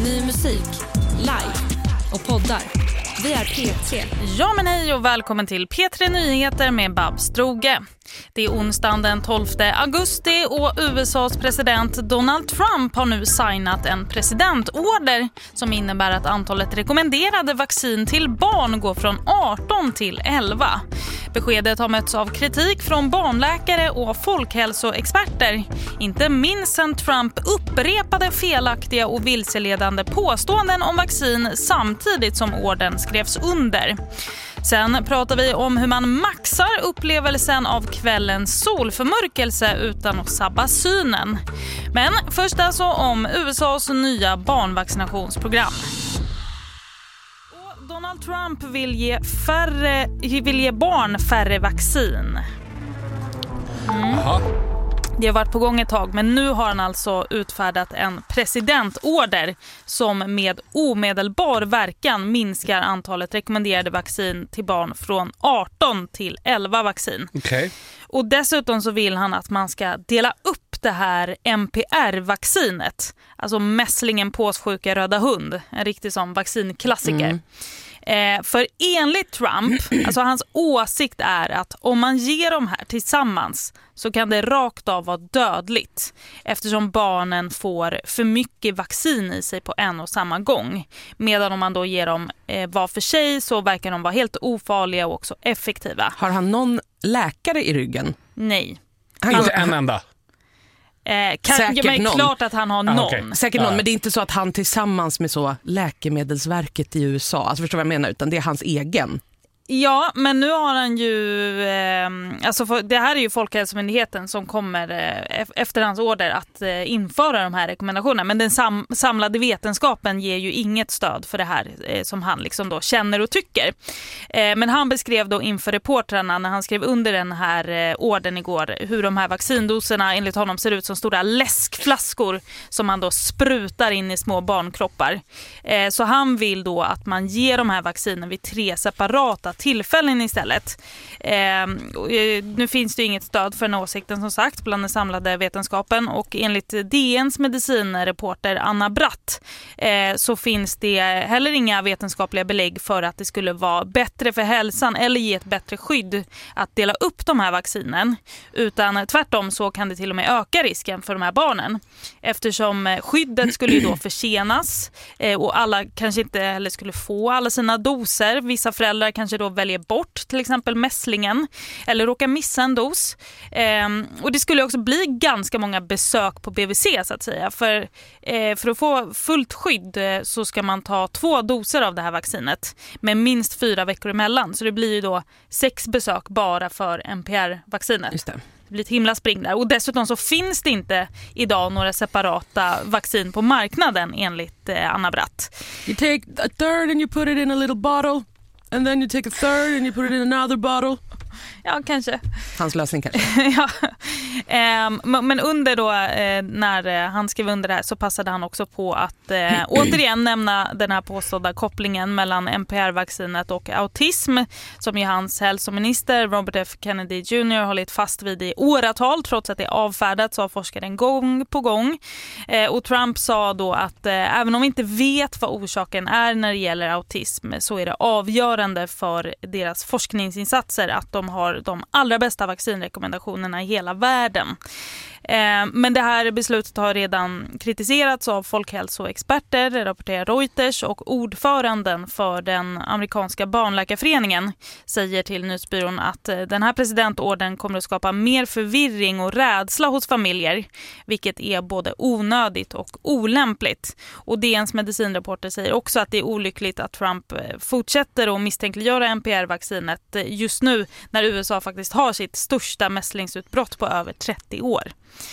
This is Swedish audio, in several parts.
Ny musik, live och poddar. Vi är P3. Ja men hej och välkommen till P3 Nyheter med Babs Droge. Det är onsdagen den 12 augusti och USAs president Donald Trump har nu signat en presidentorder som innebär att antalet rekommenderade vaccin till barn går från 18 till 11. Beskedet har mötts av kritik från barnläkare och folkhälsoexperter. Inte minst sen Trump upprepade felaktiga och vilseledande påståenden om vaccin samtidigt som ordern skrevs under. Sen pratar vi om hur man maxar upplevelsen av kvällens solförmörkelse utan att sabba synen. Men först alltså om USAs nya barnvaccinationsprogram. Och Donald Trump vill ge barn färre vaccin. Det har varit på gång ett tag, men nu har han alltså utfärdat en presidentorder som med omedelbar verkan minskar antalet rekommenderade vaccin till barn från 18 till 11 vaccin. Okay. Och dessutom så vill han att man ska dela upp det här MPR-vaccinet, alltså mässlingen, påssjuka, röda hund, en riktig sån vaccinklassiker. För enligt Trump, alltså hans åsikt är att om man ger de här tillsammans så kan det rakt av vara dödligt eftersom barnen får för mycket vaccin i sig på en och samma gång. Medan om man då ger dem var för sig så verkar de vara helt ofarliga och också effektiva. Har han någon läkare i ryggen? Nej. Inte en enda? Men klart att han har någon. Okay. Säkert någon, men det är inte så att han tillsammans med så Läkemedelsverket i USA, alltså förstår vad jag menar, utan det är hans egen. Ja, men nu har han ju, det här är ju Folkhälsomyndigheten som kommer efter hans order att införa de här rekommendationerna. Men den samlade vetenskapen ger ju inget stöd för det här som han liksom då känner och tycker. Men han beskrev då inför reportrarna när han skrev under den här ordern igår hur de här vaccindoserna enligt honom ser ut som stora läskflaskor som man då sprutar in i små barnkroppar. Så han vill då att man ger de här vaccinen vid 3 separata tillfällen istället. Nu finns det ju inget stöd för den åsikten som sagt bland den samlade vetenskapen och enligt DNs medicinreporter Anna Bratt så finns det heller inga vetenskapliga belägg för att det skulle vara bättre för hälsan eller ge ett bättre skydd att dela upp de här vaccinen, utan tvärtom så kan det till och med öka risken för de här barnen eftersom skyddet skulle ju då försenas och alla kanske inte heller skulle få alla sina doser. Vissa föräldrar kanske då väljer bort till exempel mässlingen eller råkar missa en dos. Och det skulle också bli ganska många besök på BVC så att säga. För att få fullt skydd så ska man ta 2 doser av det här vaccinet med minst 4 veckor emellan. Så det blir ju då 6 besök bara för MPR-vaccinet. Just det. Det blir ett himla spring där. Och dessutom så finns det inte idag några separata vaccin på marknaden enligt Anna Bratt. You take a third and you put it in a little bottle. And then you take a third and you put it in another bottle. Ja, kanske. Hans lösning kanske. Ja. Men under då, när han skrev under det här så passade han också på att återigen nämna den här påstådda kopplingen mellan MPR-vaccinet och autism som ju hans hälsominister Robert F. Kennedy Jr. hållit fast vid i åratal trots att det avfärdats av forskaren gång på gång. Och Trump sa då att även om vi inte vet vad orsaken är när det gäller autism så är det avgörande för deras forskningsinsatser att de har de allra bästa vaccinrekommendationerna i hela världen. Men det här beslutet har redan kritiserats av folkhälsoexperter, rapporterar Reuters, och ordföranden för den amerikanska barnläkarföreningen säger till nyhetsbyrån att den här presidentordern kommer att skapa mer förvirring och rädsla hos familjer, vilket är både onödigt och olämpligt. Och DNs medicinreporter säger också att det är olyckligt att Trump fortsätter att misstänkliggöra MPR-vaccinet just nu när USA faktiskt har sitt största mässlingsutbrott på över 30 år.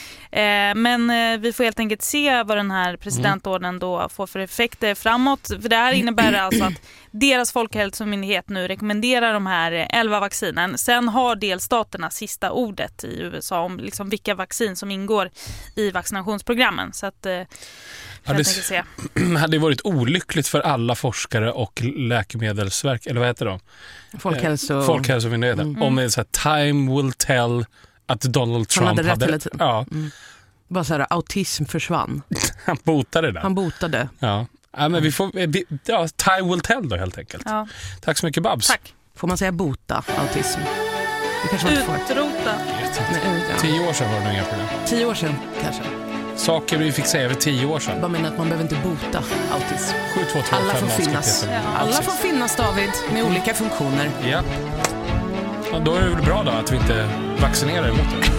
Men vi får helt enkelt se vad den här presidentordern då får för effekter framåt. För det här innebär alltså att deras folkhälsomyndighet nu rekommenderar de här 11 vaccinen. Sen har delstaterna sista ordet i USA om liksom vilka vaccin som ingår i vaccinationsprogrammen. Så att det hade varit olyckligt för alla forskare och läkemedelsverk, eller vad heter de? Folkhälsomyndigheten. Om det är så här, time will tell att Donald Trump hade ja. Bara så här, autism försvann. Han botade det. Han botade. Ja. Ja, men time will tell då helt enkelt. Ja. Tack så mycket, Babs. Tack. Får man säga bota autism? Det kanske man inte får. Utrota. Nej, 10 år sedan var det inga problem. 10 år sedan kanske. Saker vi fick säga för 10 år sedan. Jag menar att man behöver inte bota autism. 722 Alla får 5 finnas. Ja. Alla får finnas, David, med olika funktioner. Ja. Ja, då är det väl bra då att vi inte vaccinerar emot det.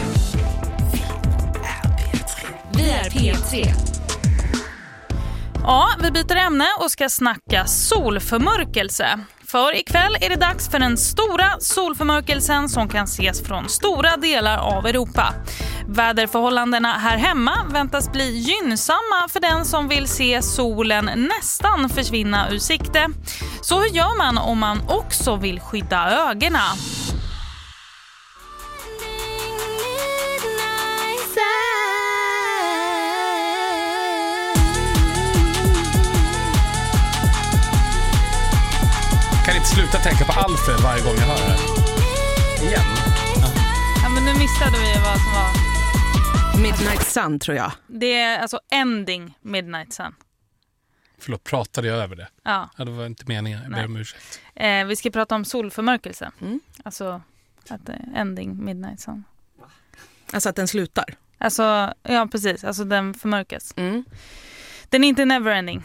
Vi är P3. Ja, vi byter ämne och ska snacka solförmörkelse. För ikväll är det dags för den stora solförmörkelsen som kan ses från stora delar av Europa. Väderförhållandena här hemma väntas bli gynnsamma för den som vill se solen nästan försvinna ur sikte. Så hur gör man om man också vill skydda ögonen? Kan inte sluta tänka på Alfred varje gång jag hör det. Igen. Ja, men nu missade vi vad som var. Midnight Sun, tror jag. Det är alltså ending Midnight Sun. Förlåt, pratade jag över det? Ja. Ja, det var inte meningen. Jag ber om ursäkt. Vi ska prata om solförmörkelse. Alltså att ending Midnight Sun. Alltså att den slutar. Alltså, ja precis. Alltså den förmörkas. Mm. Den är inte neverending.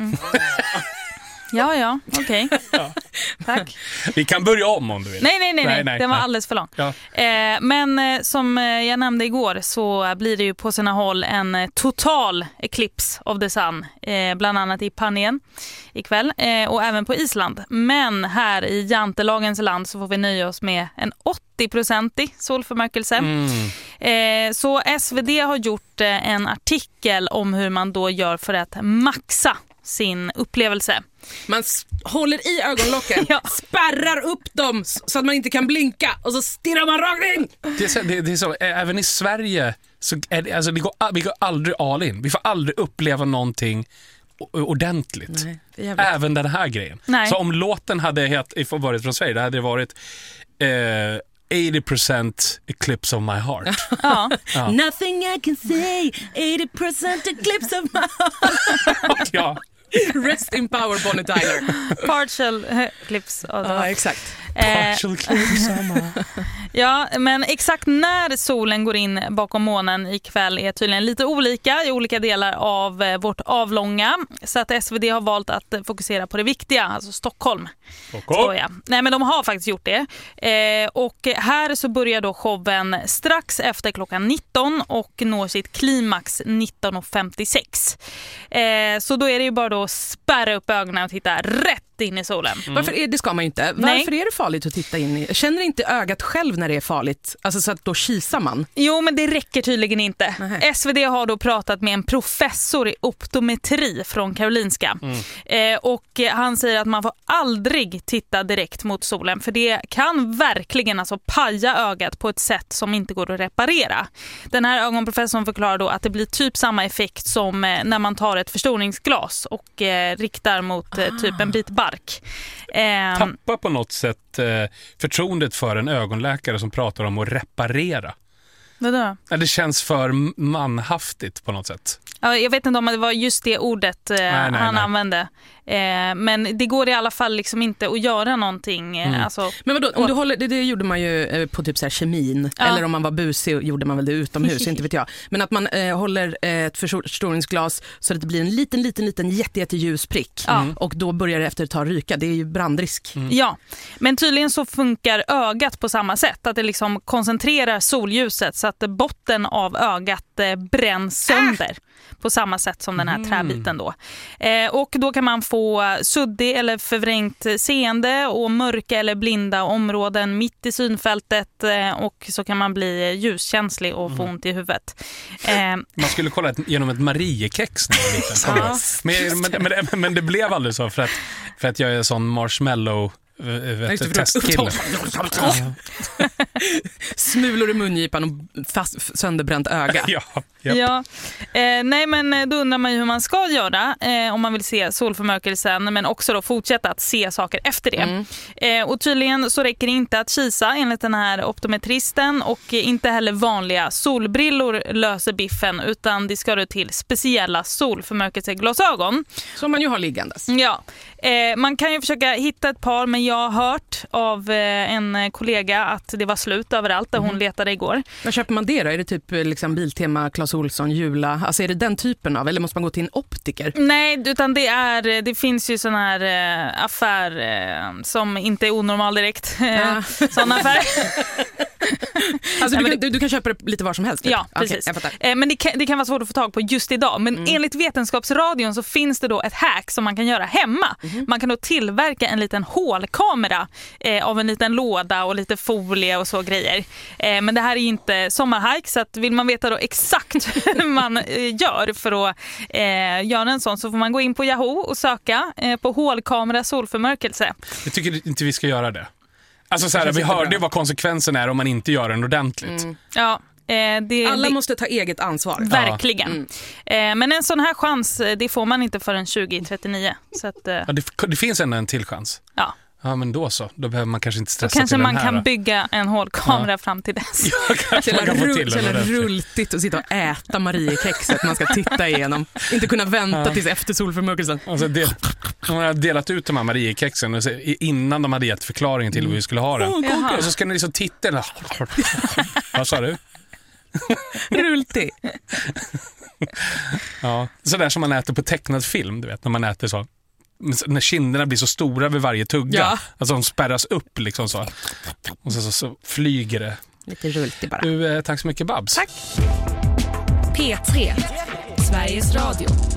Ja, okej. Ja. Tack. Vi kan börja om du vill. Nej. Den var alldeles för lång. Ja. Men som jag nämnde igår så blir det ju på sina håll en total eclipse of the sun. Bland annat i Panien ikväll och även på Island. Men här i jantelagens land så får vi nöja oss med en 80-procentig solförmörkelse. Så SvD har gjort en artikel om hur man då gör för att maxa sin upplevelse. Man håller i ögonlocken, spärrar upp dem så att man inte kan blinka och så stirrar man rakt in. Det är så, även i Sverige så är det, alltså vi går aldrig all in. Vi får aldrig uppleva någonting ordentligt. Nej, även den här grejen. Nej. Så om låten hade varit från Sverige, det hade varit 80% eclipse of my heart. Ja. Nothing I can say, 80% eclipse of my heart. Ja. Rest in power, Bonnie Tyler. Partial eclipse of the Ja, exakt. Partial eclipse. Ja, men exakt när solen går in bakom månen ikväll är tydligen lite olika i olika delar av vårt avlånga. Så att SvD har valt att fokusera på det viktiga, alltså Stockholm. Nej, men de har faktiskt gjort det. Och här så börjar då showen strax efter klockan 19 och når sitt klimax 19.56. Så då är det ju bara då att spärra upp ögonen och titta rätt in i solen. Det ska man ju inte. Varför är det farligt att titta in i? Känner inte ögat själv när det är farligt? Alltså så att då kisar man? Jo, men det räcker tydligen inte. Nej. SvD har då pratat med en professor i optometri från Karolinska. Och han säger att man får aldrig titta direkt mot solen, för det kan verkligen alltså paja ögat på ett sätt som inte går att reparera. Den här ögonprofessorn förklarar då att det blir typ samma effekt som när man tar ett förstoringsglas och riktar mot typ en bit bark. Tappa på något sätt förtroendet för en ögonläkare som pratar om att reparera. Vadå? Det känns för manhaftigt på något sätt. Ja, jag vet inte om det var just det ordet han använde. Men det går i alla fall liksom inte att göra någonting. Alltså, men vadå, om du håller, det gjorde man ju på typ så här kemin. Eller om man var busig gjorde man väl det utomhus, inte vet jag. Men att man håller ett förstoringsglas så att det blir en liten jätteljus prick. Och då börjar det efter ett tag ryka. Det är ju brandrisk. Ja, men tydligen så funkar ögat på samma sätt. Att det liksom koncentrerar solljuset så att botten av ögat bränns sönder. På samma sätt som den här träbiten då. Och då kan man få suddig eller förvrängt seende och mörka eller blinda områden mitt i synfältet, och så kan man bli ljuskänslig och få ont i huvudet. Man skulle kolla genom ett Mariekex när jag var liten. Men det blev aldrig så för att jag är sån marshmallow testkille. Smulor i mungipan och fast sönderbränt öga. Ja. Japp. Ja. Nej, men då undrar man ju hur man ska göra om man vill se solförmörkelsen, men också då fortsätta att se saker efter det. Och tydligen så räcker det inte att kisa enligt den här optometristen, och inte heller vanliga solbrillor löser biffen, utan det ska det till speciella solförmörkelseglasögon. Som man ju har liggandes. Ja, man kan ju försöka hitta ett par, men jag har hört av en kollega att det var slut överallt där hon letade igår. Vad köper man det då? Är det typ liksom Biltema, Clas Ohlson, Jula? Alltså är det den typen av, eller måste man gå till en optiker? Nej, utan det finns ju sån här affär som inte är onormal direkt. Sån affär. Alltså du kan köpa det lite var som helst? Typ. Ja, precis. Okay, men det kan vara svårt att få tag på just idag. Men enligt Vetenskapsradion så finns det då ett hack som man kan göra hemma. Man kan då tillverka en liten hålkamera av en liten låda och lite folie och så grejer. Men det här är inte sommarhike, så att vill man veta då exakt hur man gör för att göra en sån, så får man gå in på Yahoo och söka på hålkamera solförmörkelse. Jag tycker inte vi ska göra det. Alltså så här, vi hörde vad konsekvensen är om man inte gör den ordentligt. Ja. Alla måste ta eget ansvar. Verkligen. Men en sån här chans, det får man inte förrän 2039. Så att, det finns ändå en till chans. Ja. Ja, men då så. Då behöver man kanske inte stressa kanske till man den här. kan bygga en hålkamera fram till dess. Ja, kanske man kan få till den. Det är rultigt att sitta och äta Mariekexet man ska titta igenom. Inte kunna vänta tills efter solförmörkelsen. Alltså de har delat ut de här Mariekexen och så, innan de hade gett förklaringen till hur vi skulle ha den. Och så ska ni liksom titta. Vad sa du? Rultig. Ja, så där som man äter på tecknad film, du vet, när man äter så. När kinderna blir så stora vid varje tugga. Ja. Alltså de spärras upp liksom så. Och så flyger det. Lite rultig bara. Du, tack så mycket, Babs. Tack. P3, Sveriges Radio.